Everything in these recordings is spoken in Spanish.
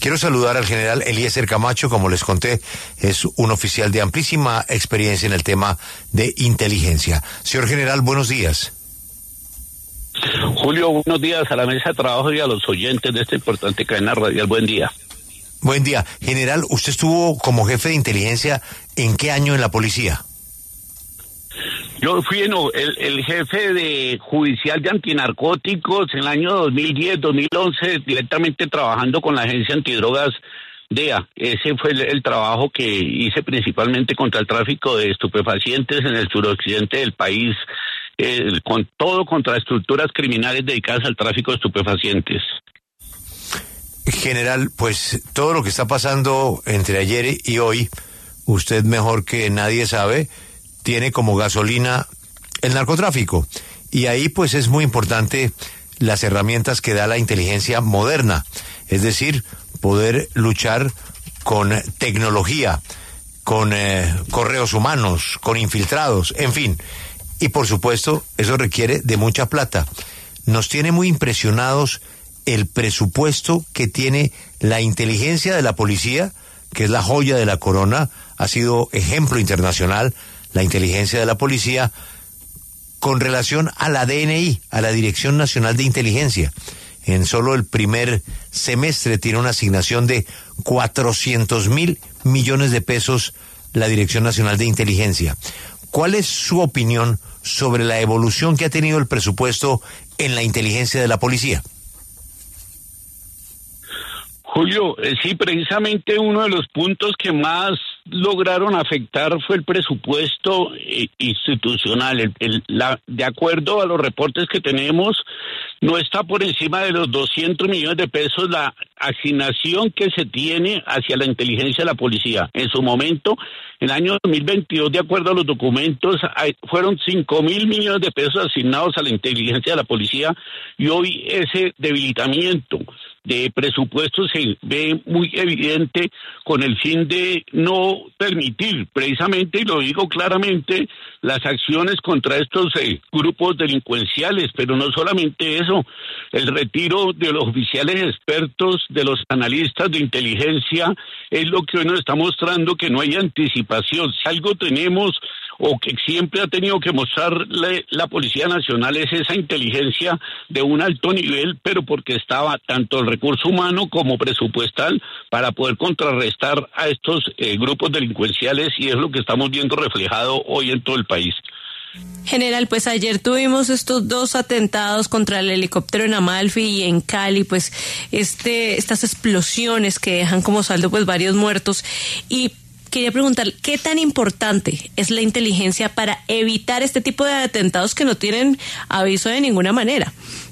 Quiero saludar al general Eliezer Camacho. Como les conté, es un oficial de amplísima experiencia en el tema de inteligencia. Señor general, buenos días. Julio, buenos días a la mesa de trabajo y a los oyentes de esta importante cadena radial. Buen día. Buen día. General, usted estuvo como jefe de inteligencia, ¿en qué año en la policía? Yo fui el jefe de judicial de antinarcóticos en el año 2010, 2011, directamente trabajando con la agencia antidrogas DEA. Ese fue el trabajo que hice principalmente contra el tráfico de estupefacientes en el suroccidente del país, con todo contra estructuras criminales dedicadas al tráfico de estupefacientes. General, pues todo lo que está pasando entre ayer y hoy, usted mejor que nadie sabe, tiene como gasolina el narcotráfico. Y ahí pues es muy importante las herramientas que da la inteligencia moderna, es decir, poder luchar con tecnología, con correos humanos, con infiltrados, en fin. Y por supuesto, eso requiere de mucha plata. Nos tiene muy impresionados el presupuesto que tiene la inteligencia de la policía, que es la joya de la corona, ha sido ejemplo internacional, la inteligencia de la policía, con relación a la DNI, a la Dirección Nacional de Inteligencia. En solo el primer semestre tiene una asignación de 400.000 millones de pesos la Dirección Nacional de Inteligencia. ¿Cuál es su opinión sobre la evolución que ha tenido el presupuesto en la inteligencia de la policía? Julio, sí, precisamente uno de los puntos que más lograron afectar fue el presupuesto institucional. De acuerdo a los reportes que tenemos, no está por encima de los 200 millones de pesos la asignación que se tiene hacia la inteligencia de la policía. En su momento, en el año 2022, de acuerdo a los documentos, fueron 5.000 millones de pesos asignados a la inteligencia de la policía, y hoy ese debilitamiento de presupuesto se ve muy evidente con el fin de no permitir, precisamente, y lo digo claramente, las acciones contra estos grupos delincuenciales, pero no solamente eso, el retiro de los oficiales expertos, de los analistas de inteligencia, es lo que hoy nos está mostrando que no hay anticipación. Si algo tenemos o que siempre ha tenido que mostrar la Policía Nacional es esa inteligencia de un alto nivel, pero porque estaba tanto el recurso humano como presupuestal para poder contrarrestar a estos grupos delincuenciales, y es lo que estamos viendo reflejado hoy en todo el país. General, pues ayer tuvimos estos dos atentados contra el helicóptero en Amalfi y en Cali, pues estas explosiones que dejan como saldo pues varios muertos, y quería preguntar, ¿qué tan importante es la inteligencia para evitar este tipo de atentados que no tienen aviso de ninguna manera?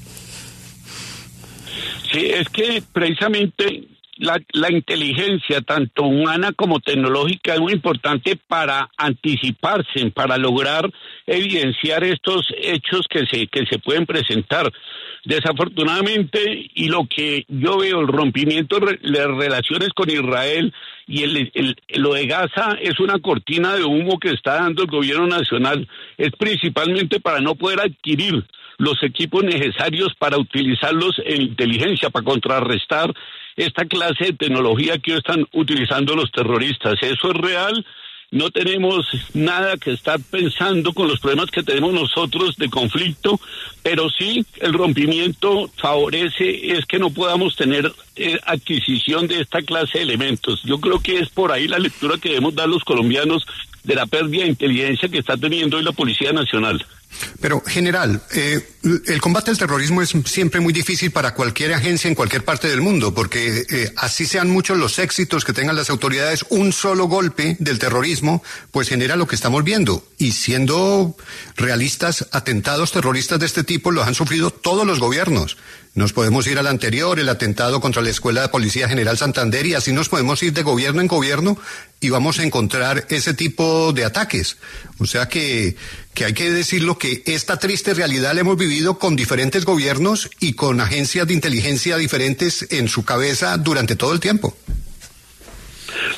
Sí, es que precisamente la inteligencia, tanto humana como tecnológica, es muy importante para anticiparse, para lograr evidenciar estos hechos que se pueden presentar. Desafortunadamente, y lo que yo veo, el rompimiento de las relaciones con Israel y lo de Gaza es una cortina de humo que está dando el gobierno nacional. Es principalmente para no poder adquirir los equipos necesarios para utilizarlos en inteligencia, para contrarrestar esta clase de tecnología que hoy están utilizando los terroristas. Eso es real. No tenemos nada que estar pensando con los problemas que tenemos nosotros de conflicto, pero sí el rompimiento favorece es que no podamos tener adquisición de esta clase de elementos. Yo creo que es por ahí la lectura que debemos dar los colombianos de la pérdida de inteligencia que está teniendo hoy la Policía Nacional. Pero, general, el combate al terrorismo es siempre muy difícil para cualquier agencia en cualquier parte del mundo, porque así sean muchos los éxitos que tengan las autoridades, un solo golpe del terrorismo pues genera lo que estamos viendo. Y siendo realistas, atentados terroristas de este tipo los han sufrido todos los gobiernos. Nos podemos ir al anterior, el atentado contra la Escuela de Policía General Santander, y así nos podemos ir de gobierno en gobierno y vamos a encontrar ese tipo de ataques. O sea que hay que decirlo, que esta triste realidad la hemos vivido con diferentes gobiernos y con agencias de inteligencia diferentes en su cabeza durante todo el tiempo.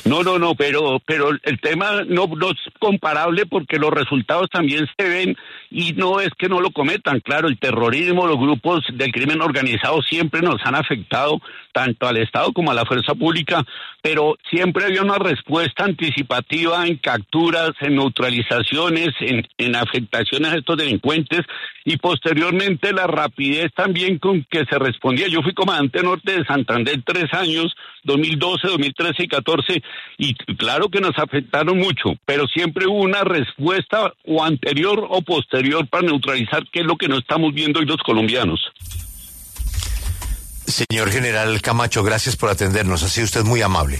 pero el tema no es comparable porque los resultados también se ven y no es que no lo cometan. Claro, el terrorismo, los grupos del crimen organizado siempre nos han afectado tanto al Estado como a la fuerza pública, pero siempre había una respuesta anticipativa en capturas, en neutralizaciones, en afectaciones a estos delincuentes y posteriormente la rapidez también con que se respondía. Yo fui comandante norte de Santander 3 años, 2012, 2013 y 14, y claro que nos afectaron mucho, pero siempre hubo una respuesta o anterior o posterior para neutralizar, que es lo que no estamos viendo hoy los colombianos. Señor General Camacho, gracias por atendernos, ha sido usted muy amable.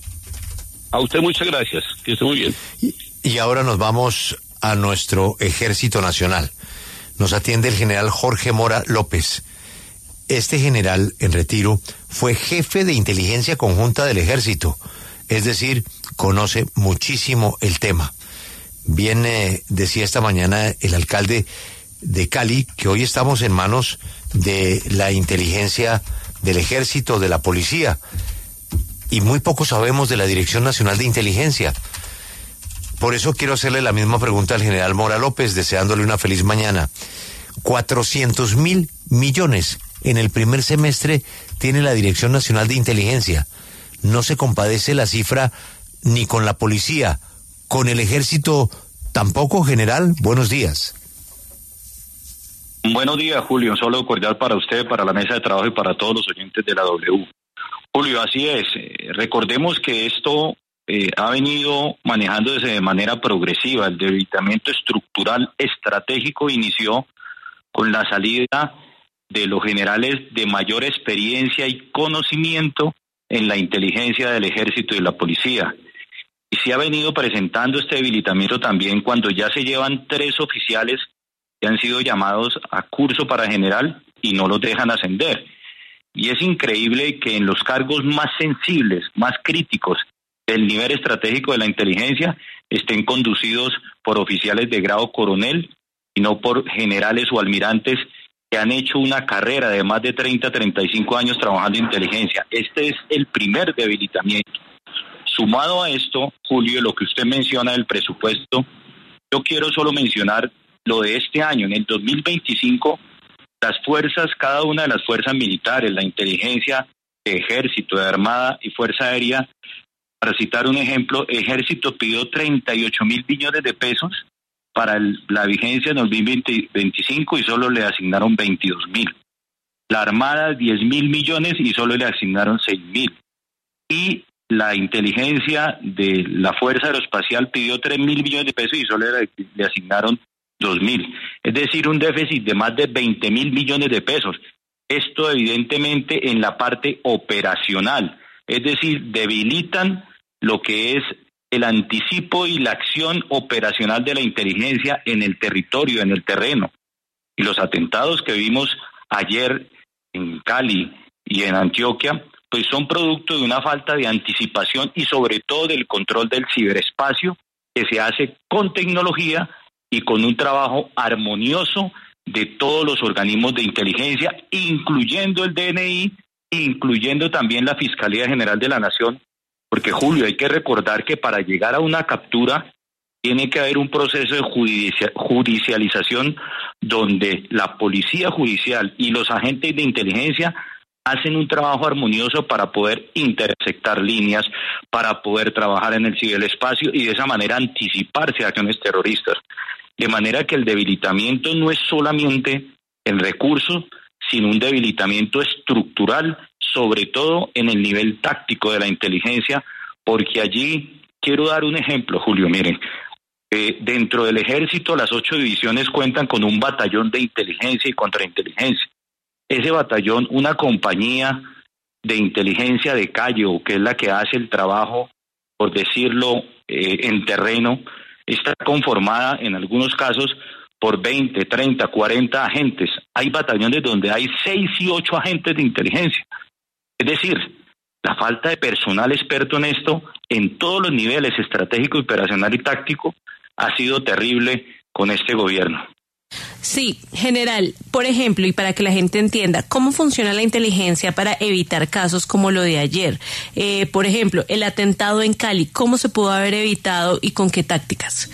A usted muchas gracias, que esté muy bien. Y ahora nos vamos a nuestro Ejército Nacional. Nos atiende el general Jorge Mora López. Este general en retiro fue jefe de inteligencia conjunta del Ejército, es decir, conoce muchísimo el tema. Bien decía esta mañana el alcalde de Cali que hoy estamos en manos de la inteligencia del Ejército, de la policía, y muy poco sabemos de la Dirección Nacional de Inteligencia. Por eso quiero hacerle la misma pregunta al general Mora López, deseándole una feliz mañana. 400.000 millones en el primer semestre tiene la Dirección Nacional de Inteligencia. No se compadece la cifra ni con la policía, con el Ejército tampoco, general. Buenos días. Buenos días, Julio. Un saludo cordial para usted, para la mesa de trabajo y para todos los oyentes de la W. Julio, así es. Recordemos que esto ha venido manejándose de manera progresiva. El debilitamiento estructural estratégico inició con la salida de los generales de mayor experiencia y conocimiento en la inteligencia del Ejército y la policía. Y se ha venido presentando este debilitamiento también cuando ya se llevan 3 oficiales que han sido llamados a curso para general y no los dejan ascender. Y es increíble que en los cargos más sensibles, más críticos del nivel estratégico de la inteligencia estén conducidos por oficiales de grado coronel y no por generales o almirantes que han hecho una carrera de más de 30, 35 años trabajando en inteligencia. Este es el primer debilitamiento. Sumado a esto, Julio, lo que usted menciona del presupuesto, yo quiero solo mencionar lo de este año. En el 2025, las fuerzas, cada una de las fuerzas militares, la inteligencia, Ejército, de Armada y Fuerza Aérea, para citar un ejemplo, Ejército pidió 38.000 billones de pesos para la vigencia en 2025 y solo le asignaron 22.000. La Armada 10.000 millones y solo le asignaron 6.000. Y la inteligencia de la Fuerza Aeroespacial pidió 3.000 millones de pesos y solo le asignaron 2.000. Es decir, un déficit de más de 20.000 millones de pesos. Esto evidentemente en la parte operacional, es decir, debilitan lo que es el anticipo y la acción operacional de la inteligencia en el territorio, en el terreno. Y los atentados que vimos ayer en Cali y en Antioquia, pues son producto de una falta de anticipación y sobre todo del control del ciberespacio que se hace con tecnología y con un trabajo armonioso de todos los organismos de inteligencia, incluyendo el DNI, incluyendo también la Fiscalía General de la Nación, porque Julio, hay que recordar que para llegar a una captura tiene que haber un proceso de judicialización donde la policía judicial y los agentes de inteligencia hacen un trabajo armonioso para poder intersectar líneas, para poder trabajar en el ciberespacio y de esa manera anticiparse a acciones terroristas. De manera que el debilitamiento no es solamente el recurso, sino un debilitamiento estructural, sobre todo en el nivel táctico de la inteligencia, porque allí quiero dar un ejemplo, Julio, miren, dentro del Ejército las 8 divisiones cuentan con un batallón de inteligencia y contrainteligencia. Ese batallón, una compañía de inteligencia de calle, o que es la que hace el trabajo, por decirlo, en terreno, está conformada en algunos casos por 20, 30, 40 agentes. Hay batallones donde hay 6 y 8 agentes de inteligencia. Es decir, la falta de personal experto en esto, en todos los niveles, estratégico, operacional y táctico, ha sido terrible con este gobierno. Sí, general, por ejemplo, y para que la gente entienda, ¿cómo funciona la inteligencia para evitar casos como lo de ayer? Por ejemplo, el atentado en Cali, ¿cómo se pudo haber evitado y con qué tácticas?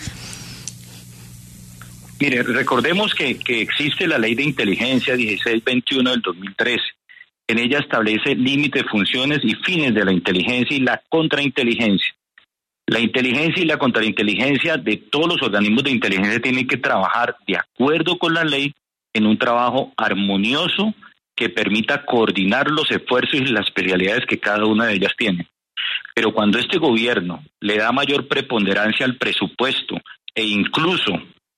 Mire, recordemos que existe la Ley de Inteligencia 1621 del 2013. En ella establece límites, funciones y fines de la inteligencia y la contrainteligencia. La inteligencia y la contrainteligencia de todos los organismos de inteligencia tienen que trabajar de acuerdo con la ley en un trabajo armonioso que permita coordinar los esfuerzos y las especialidades que cada una de ellas tiene. Pero cuando este gobierno le da mayor preponderancia al presupuesto e incluso,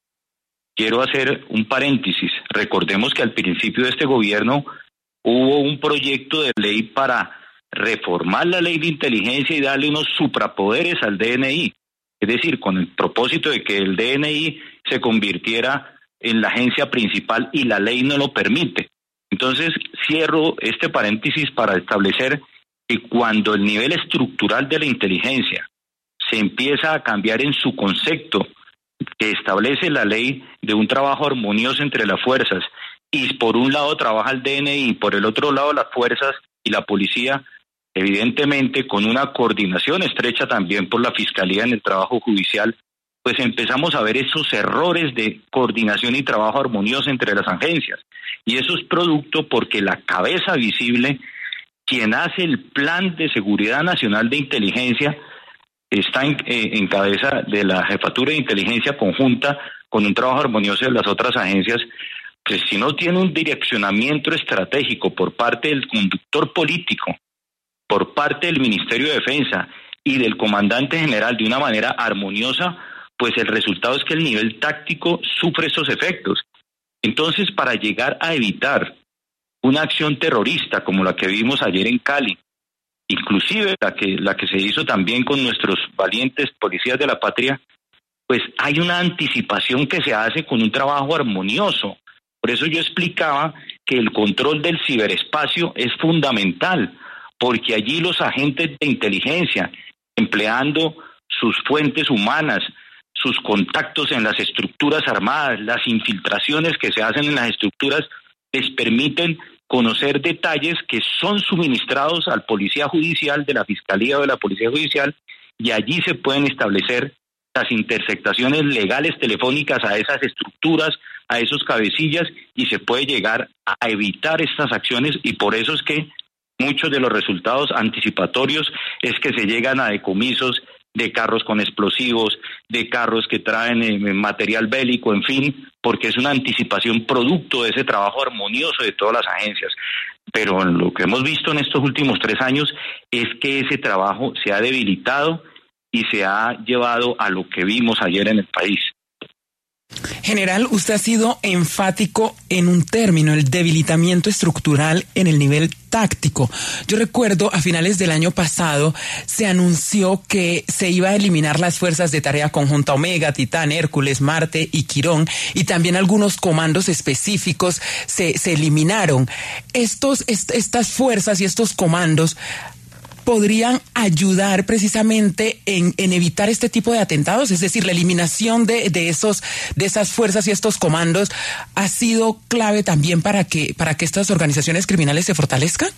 quiero hacer un paréntesis, recordemos que al principio de este gobierno hubo un proyecto de ley para reformar la ley de inteligencia y darle unos suprapoderes al DNI, es decir, con el propósito de que el DNI se convirtiera en la agencia principal y la ley no lo permite. Entonces, cierro este paréntesis para establecer que cuando el nivel estructural de la inteligencia se empieza a cambiar en su concepto, que establece la ley de un trabajo armonioso entre las fuerzas, y por un lado trabaja el DNI y por el otro lado las fuerzas y la policía, evidentemente con una coordinación estrecha también por la Fiscalía en el trabajo judicial, pues empezamos a ver esos errores de coordinación y trabajo armonioso entre las agencias. Y eso es producto porque la cabeza visible, quien hace el Plan de Seguridad Nacional de Inteligencia, está en cabeza de la Jefatura de Inteligencia Conjunta con un trabajo armonioso de las otras agencias. Pues si no tiene un direccionamiento estratégico por parte del conductor político, por parte del Ministerio de Defensa y del comandante general de una manera armoniosa, pues el resultado es que el nivel táctico sufre esos efectos. Entonces, para llegar a evitar una acción terrorista como la que vimos ayer en Cali, inclusive la que se hizo también con nuestros valientes policías de la patria, pues hay una anticipación que se hace con un trabajo armonioso. Por eso yo explicaba que el control del ciberespacio es fundamental, porque allí los agentes de inteligencia, empleando sus fuentes humanas, sus contactos en las estructuras armadas, las infiltraciones que se hacen en las estructuras, les permiten conocer detalles que son suministrados al policía judicial de la Fiscalía o de la Policía Judicial, y allí se pueden establecer las interceptaciones legales telefónicas a esas estructuras, a esos cabecillas, y se puede llegar a evitar estas acciones, y por eso es que muchos de los resultados anticipatorios es que se llegan a decomisos de carros con explosivos, de carros que traen material bélico, en fin, porque es una anticipación producto de ese trabajo armonioso de todas las agencias. Pero lo que hemos visto en estos últimos 3 años es que ese trabajo se ha debilitado y se ha llevado a lo que vimos ayer en el país. General, usted ha sido enfático en un término, el debilitamiento estructural en el nivel táctico. Yo recuerdo a finales del año pasado se anunció que se iba a eliminar las fuerzas de tarea conjunta Omega, Titán, Hércules, Marte y Quirón, y también algunos comandos específicos se eliminaron. Estas fuerzas y estos comandos podrían ayudar precisamente en evitar este tipo de atentados, es decir, la eliminación de esas fuerzas y estos comandos ha sido clave también para que estas organizaciones criminales se fortalezcan.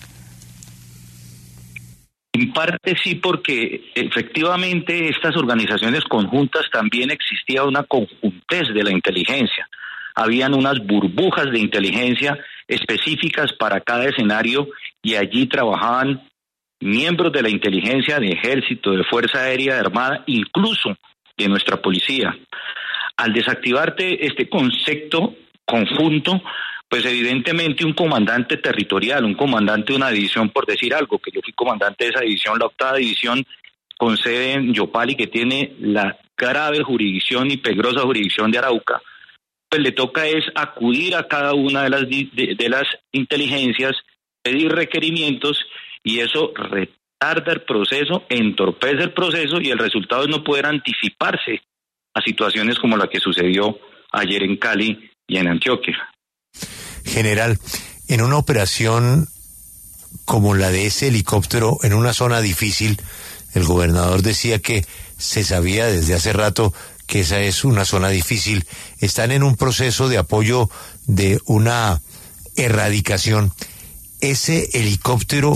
En parte sí, porque efectivamente estas organizaciones conjuntas también existía una conjuntez de la inteligencia. Habían unas burbujas de inteligencia específicas para cada escenario y allí trabajaban miembros de la inteligencia, de ejército, de fuerza aérea, de armada, incluso de nuestra policía. Al desactivarte este concepto conjunto, pues evidentemente un comandante territorial, un comandante de una división, por decir algo, que yo fui comandante de esa división, la 8ª división, con sede en Yopal y que tiene la grave jurisdicción y peligrosa jurisdicción de Arauca, pues le toca es acudir a cada una de las inteligencias, pedir requerimientos, y eso retarda el proceso, entorpece el proceso, y el resultado es no poder anticiparse a situaciones como la que sucedió ayer en Cali y en Antioquia. General, en una operación como la de ese helicóptero en una zona difícil, el gobernador decía que se sabía desde hace rato que esa es una zona difícil. Están en un proceso de apoyo de una erradicación. Ese helicóptero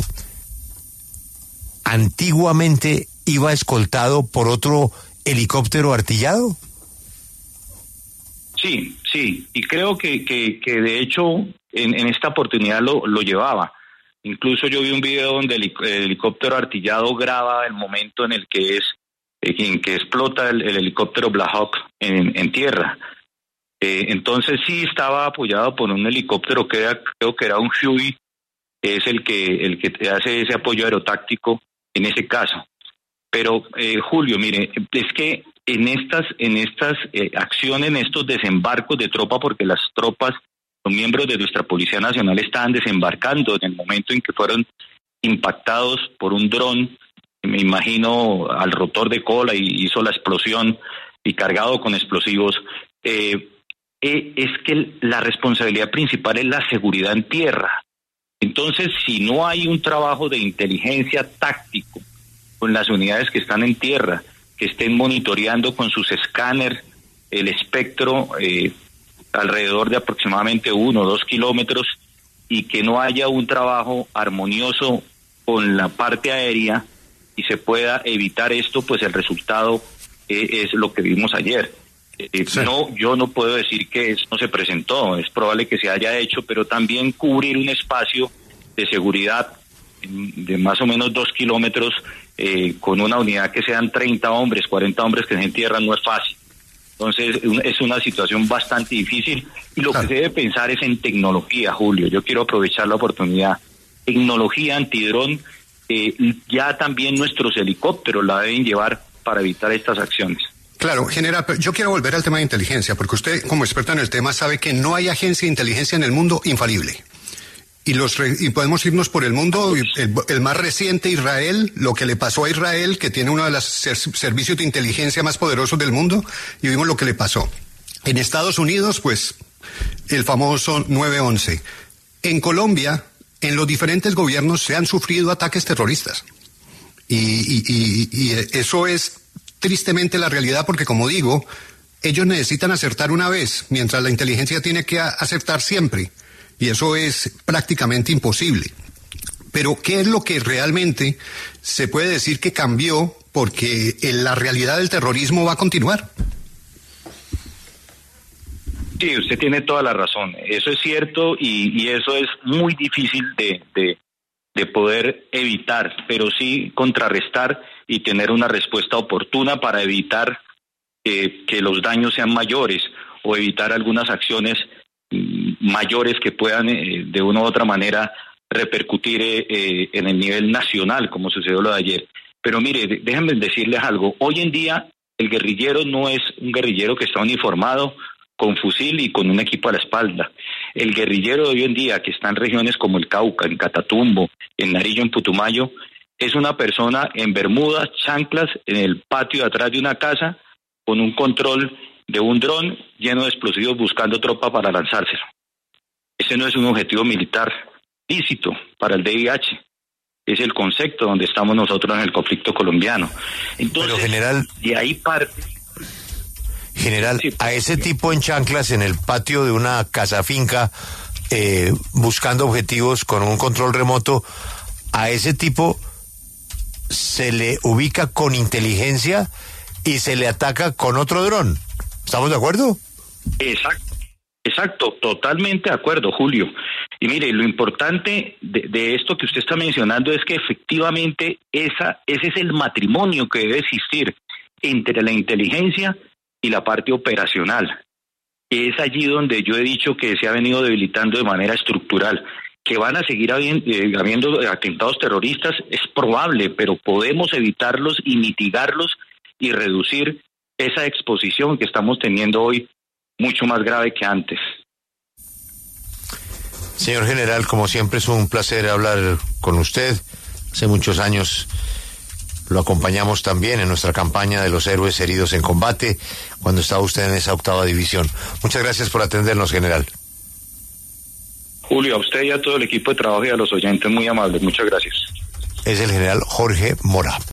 antiguamente iba escoltado por otro helicóptero artillado. Sí, y creo que de hecho en esta oportunidad lo llevaba. Incluso yo vi un video donde el helicóptero artillado graba el momento en el que explota el helicóptero Black Hawk en tierra. Entonces sí estaba apoyado por un helicóptero creo que era un Huey, que es el que hace ese apoyo aerotáctico en ese caso. Pero Julio, mire, es que en estas acciones, en estos desembarcos de tropa, porque las tropas, los miembros de nuestra Policía Nacional estaban desembarcando en el momento en que fueron impactados por un dron, me imagino al rotor de cola, y hizo la explosión y cargado con explosivos. Es que la responsabilidad principal es la seguridad en tierra. Entonces, si no hay un trabajo de inteligencia táctico con las unidades que están en tierra, que estén monitoreando con sus escáneres el espectro alrededor de aproximadamente 1 o 2 kilómetros, y que no haya un trabajo armonioso con la parte aérea y se pueda evitar esto, pues el resultado es lo que vimos ayer. Sí. No, yo no puedo decir que eso no se presentó, es probable que se haya hecho, pero también cubrir un espacio de seguridad de más o menos 2 kilómetros con una unidad que sean 30 hombres, 40 hombres que se entierran, no es fácil. Entonces es una situación bastante difícil, y lo que se debe pensar es en tecnología, Julio. Yo quiero aprovechar la oportunidad. Tecnología antidrón, ya también nuestros helicópteros la deben llevar para evitar estas acciones. Claro, general, pero yo quiero volver al tema de inteligencia, porque usted, como experto en el tema, sabe que no hay agencia de inteligencia en el mundo infalible. Y podemos irnos por el mundo, el más reciente, Israel, lo que le pasó a Israel, que tiene uno de los servicios de inteligencia más poderosos del mundo, y vimos lo que le pasó. En Estados Unidos, pues, el famoso 9/11. En Colombia, en los diferentes gobiernos se han sufrido ataques terroristas. Y eso es tristemente la realidad, porque, como digo, ellos necesitan acertar una vez, mientras la inteligencia tiene que acertar siempre. Y eso es prácticamente imposible. Pero, ¿qué es lo que realmente se puede decir que cambió? Porque la realidad del terrorismo va a continuar. Sí, usted tiene toda la razón. Eso es cierto, y eso es muy difícil de poder evitar, pero sí contrarrestar y tener una respuesta oportuna para evitar que los daños sean mayores, o evitar algunas acciones mayores que puedan de una u otra manera repercutir en el nivel nacional, como sucedió lo de ayer. Pero mire, déjenme decirles algo. Hoy en día el guerrillero no es un guerrillero que está uniformado con fusil y con un equipo a la espalda. El guerrillero de hoy en día, que está en regiones como el Cauca, en Catatumbo, en Nariño, en Putumayo, es una persona en bermudas, chanclas, en el patio de atrás de una casa, con un control de un dron lleno de explosivos, buscando tropa para lanzárselo. Ese no es un objetivo militar lícito para el DIH. Es el concepto donde estamos nosotros en el conflicto colombiano. Entonces, pero, general, de ahí parte. General, a ese tipo en chanclas en el patio de una casa finca, buscando objetivos con un control remoto, a ese tipo se le ubica con inteligencia y se le ataca con otro dron. ¿Estamos de acuerdo? Exacto, totalmente de acuerdo, Julio. Y mire, lo importante de esto que usted está mencionando es que efectivamente ese es el matrimonio que debe existir entre la inteligencia y la parte operacional. Es allí donde yo he dicho que se ha venido debilitando de manera estructural. Que van a seguir habiendo atentados terroristas es probable, pero podemos evitarlos y mitigarlos y reducir esa exposición que estamos teniendo hoy, mucho más grave que antes. Señor general, como siempre es un placer hablar con usted. Hace muchos años lo acompañamos también en nuestra campaña de los héroes heridos en combate, cuando estaba usted en esa 8ª división. Muchas gracias por atendernos, general. Julio, a usted y a todo el equipo de trabajo y a los oyentes, muy amables. Muchas gracias. Es el general Jorge Mora.